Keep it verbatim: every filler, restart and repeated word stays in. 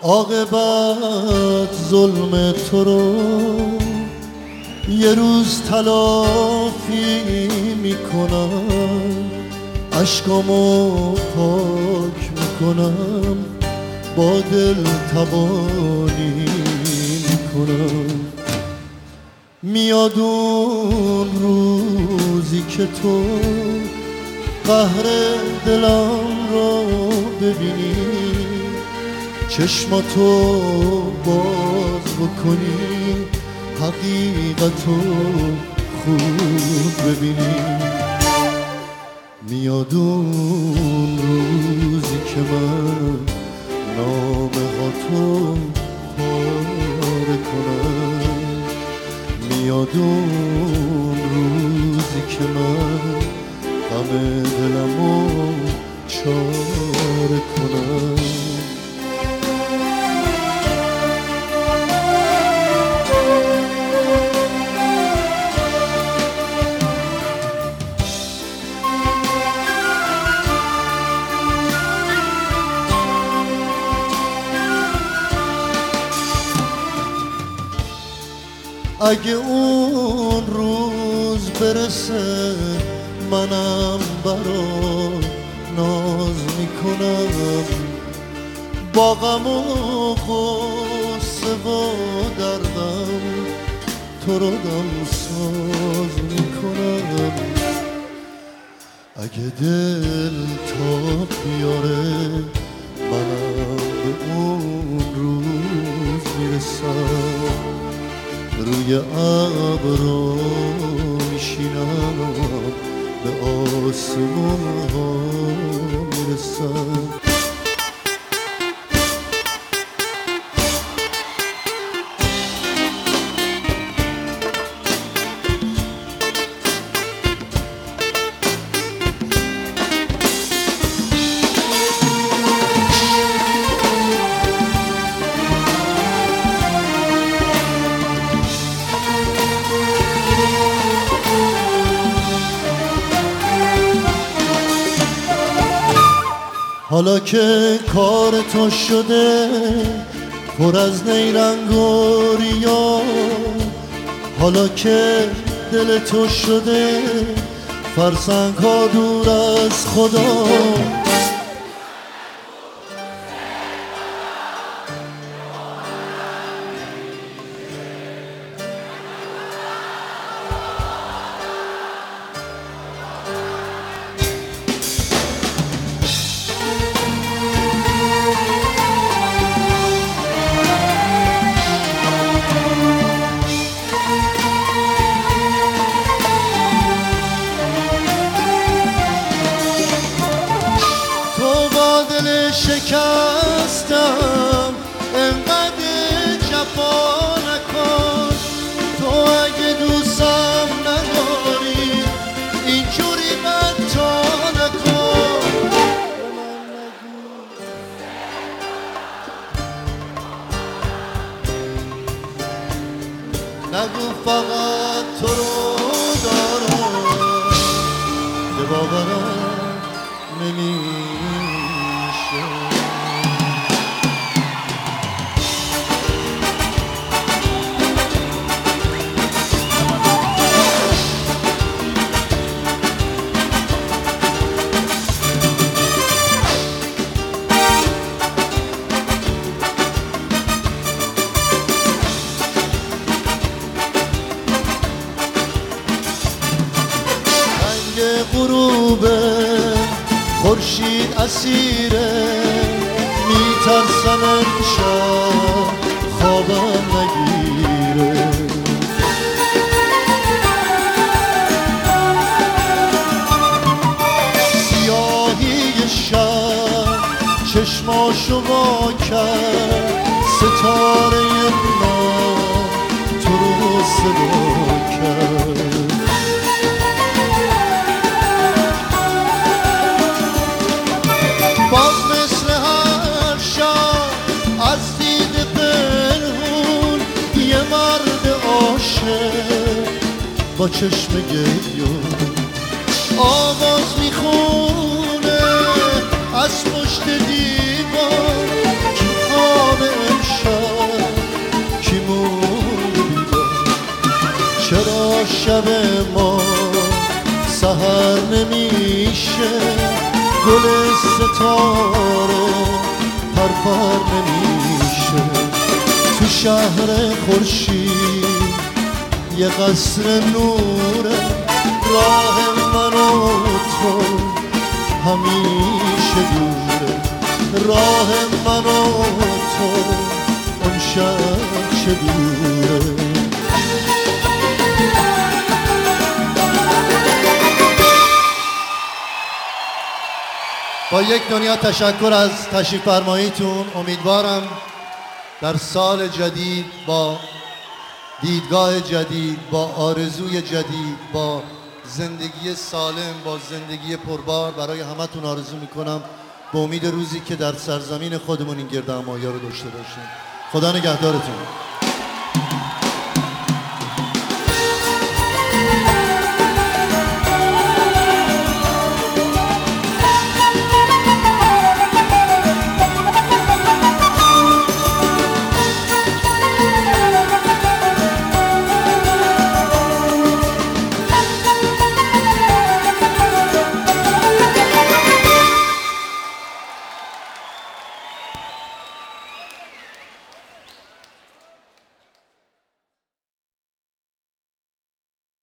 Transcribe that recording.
عاقبت ظلم تو رو یه روز تلافی میکنم، اشکامو پاک میکنم، با دل تبانی میکنم. میاد اون روزی که تو قهر دلم رو ببینی، چشماتو باز بکنی، حقیقتو خوب ببینی. میاد اون روزی که من نامه ها تو پاره کنم، میاد اون روزی که من غم دلمو چاره کنم. اگه اون روز برسه منم برات ناز میکنم، با غم و غصه و دردم تو رو دمساز میکنم. اگه دل تا بیاره منم به اون روز میرسم، روی ابرو میشینم، به آسمون ها میرسم. حالا که کار تو شده پر از نیرنگ و ریا، حالا که دل تو شده فرسنگ ها دور از خدا، شکستم انقدر جفا نکن. تو اگه دوستم نداری اینجوری من تا نکن. نگو فقط تو رو دارم، به باورم نمیشه. غروبه خورشید اسیره، میترسم امشب خوابم نگیره. سیاهی شب چشماشو وا کرد، ستاره من تو رو صدا کرد. باز مثل هر شب از دید پنهون یه مرد عاشق با چشم گریون آواز میخونه از پشت دیوار که خواب ستاره پرپر نمیشه. تو شهر خورشید یه قصر نوره، راه من و تو همیشه دوره. راه من و تو اون شب چه دوره. با یک دنیا تشکر از تشریف فرماییتون. امیدوارم در سال جدید با دیدگاه جدید، با آرزوی جدید، با زندگی سالم، با زندگی پربار برای همتون آرزو میکنم به امید روزی که در سرزمین خودمون این گردهمایی رو داشته باشیم. خدا نگهدارتون.